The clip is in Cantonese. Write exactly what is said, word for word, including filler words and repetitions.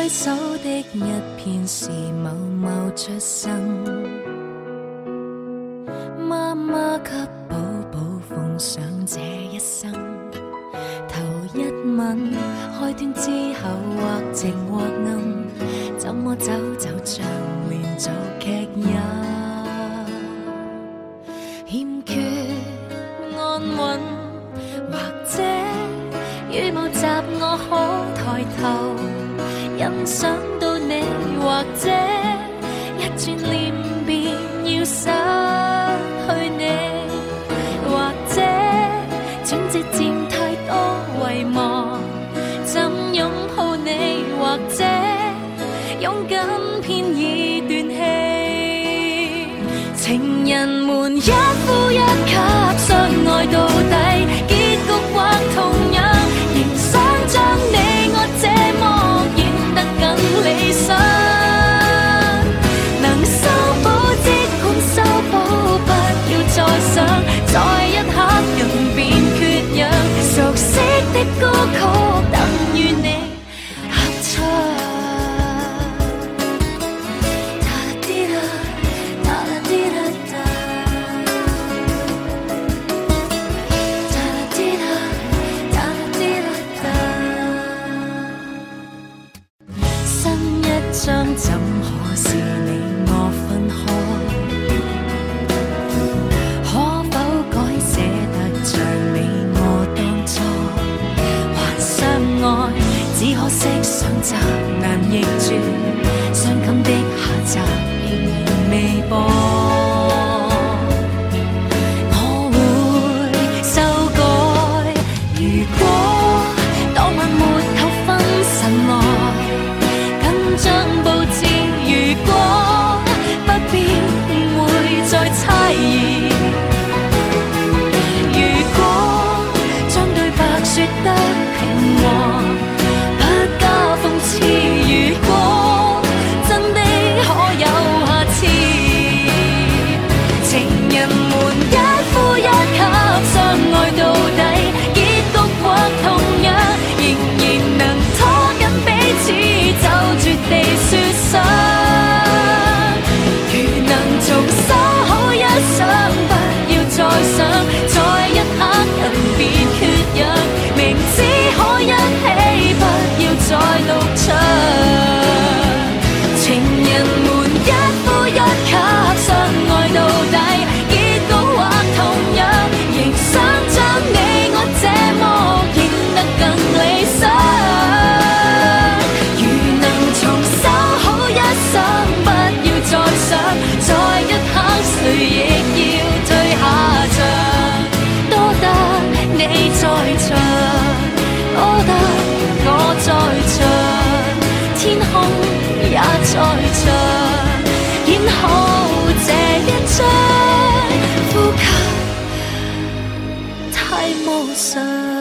挥手的一片是某某出生，妈妈给宝宝奉上这一生。头一吻，开端之后或晴或暗，怎么走就像连续剧也欠缺安稳，或者羽毛集我可抬頭欣賞到你，或者一轉臉便要失去你，或者轉折佔太多遺忘，怎擁抱你，或者勇敢偏已斷氣。情人們一呼一吸相愛到底，結局或同樣，仍想將你我這麼演得更理想。能修補即管修補，不要再想，在一刻人便缺氧。熟悉的歌曲等於你合唱。怎可是你我分開？可否改寫得像你我當初？還相愛，只可惜上集難逆轉，傷感的下集仍然未播。我會修改，如果當晚沒有分神來，緊張佈置，如果不必會再猜疑，如果將對白說得平和，不加諷刺，如果真的可有下次，情人們一呼一吸相愛到底，結局或同樣，仍然能拖緊彼此走絕地說想。如能重修好一生，不要再想，在一刻人便缺氧，明知可一起，不要再獨唱。情人們一呼一吸相愛到底，結局或同樣，仍想將你我這麼演得更理想。如能重修好一生，不要再想，在一刻誰亦要退下場。多得你在場，多得我在場，天空也在場，演好這一場，呼吸太無常。